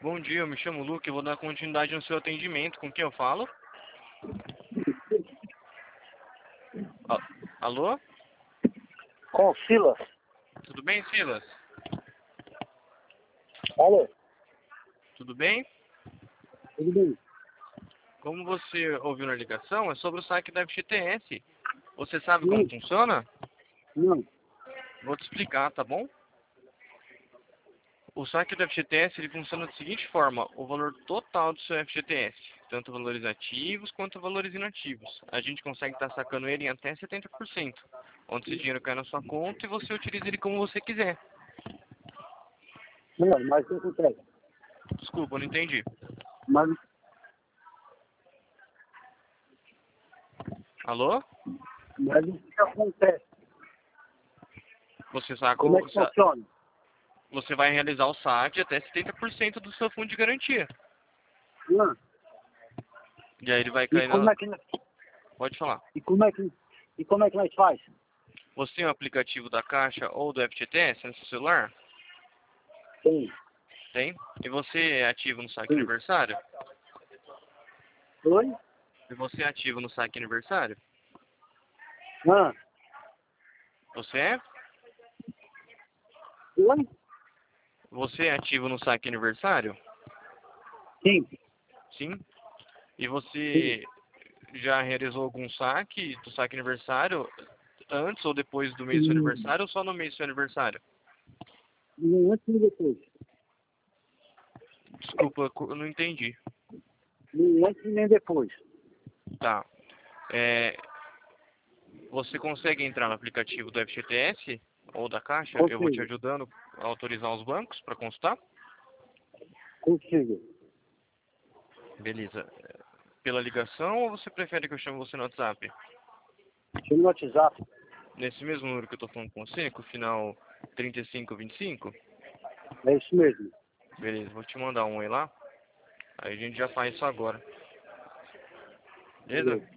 Bom dia, eu me chamo Luke, eu vou dar continuidade no seu atendimento. Com quem eu falo? Alô? Com o Silas. Tudo bem, Silas? Alô, Tudo bem? tudo bem? Como você ouviu na ligação, é sobre o saque da FGTS. Você sabe como Sim. funciona? Não. Vou te explicar, tá bom? O saque do FGTS ele funciona da seguinte forma: o valor total do seu FGTS, tanto valores ativos quanto valores inativos. A gente consegue estar sacando ele em até 70%, onde esse dinheiro cai na sua conta e você utiliza ele como você quiser. Não, mas o que acontece? Desculpa, eu não entendi. Mas Alô? o que acontece? Você saca Como é que funciona? você vai realizar o saque até 70% do seu fundo de garantia. Não. E aí ele vai E cair como na... é que Pode falar. nós faz? Você tem o aplicativo da Caixa ou do FGTS no seu celular? Sim. Tem? E você é ativo no saque Sim. aniversário? Oi? E você é ativo no saque aniversário? Ah. Você é? Oi? Você é ativo no saque aniversário? Sim. Sim. E Sim. você já realizou algum saque do saque aniversário antes ou depois do mês do seu aniversário ou só no mês do seu aniversário? Antes e depois. Desculpa, eu não entendi. Antes e nem depois. Tá. É, você consegue entrar no aplicativo do FGTS ou da Caixa? Eu vou te Consigo. ajudando a autorizar os bancos para consultar? Consigo. Beleza. Pela ligação ou você prefere que eu chame você no WhatsApp? Chama no WhatsApp. Nesse mesmo número que eu tô falando com você, com o final 3525? É isso mesmo. Beleza, vou te mandar um aí lá. Aí a gente já faz isso agora. Beleza? Beleza.